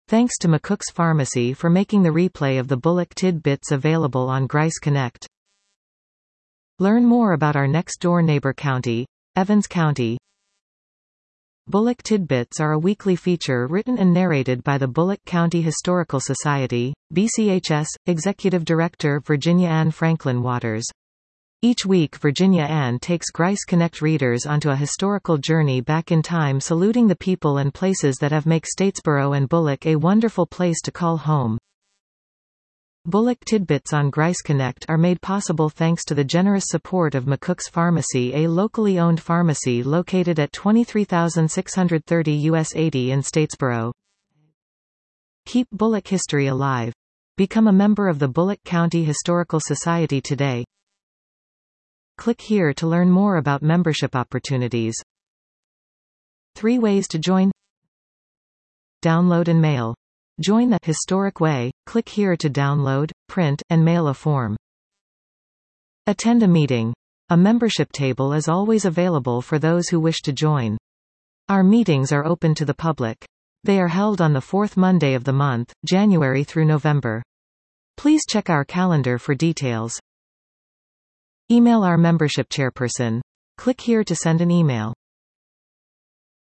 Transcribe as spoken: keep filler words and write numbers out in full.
Thanks to McCook's Pharmacy for making the replay of the Bullock Tidbits available on Grice Connect. Learn more about our next-door neighbor county, Evans County. Bullock Tidbits are a weekly feature written and narrated by the Bullock County Historical Society, B C H S, Executive Director Virginia Ann Franklin Waters. Each week Virginia Ann takes Grice Connect readers onto a historical journey back in time, saluting the people and places that have made Statesboro and Bullock a wonderful place to call home. Bullock Tidbits on Grice Connect are made possible thanks to the generous support of McCook's Pharmacy, a locally owned pharmacy located at twenty-three thousand six hundred thirty U S eighty in Statesboro. Keep Bullock history alive. Become a member of the Bullock County Historical Society today. Click here to learn more about membership opportunities. Three ways to join. Download and mail. Join the Historic Way. Click here to download, print, and mail a form. Attend a meeting. A membership table is always available for those who wish to join. Our meetings are open to the public. They are held on the fourth Monday of the month, January through November. Please check our calendar for details. Email our membership chairperson. Click here to send an email.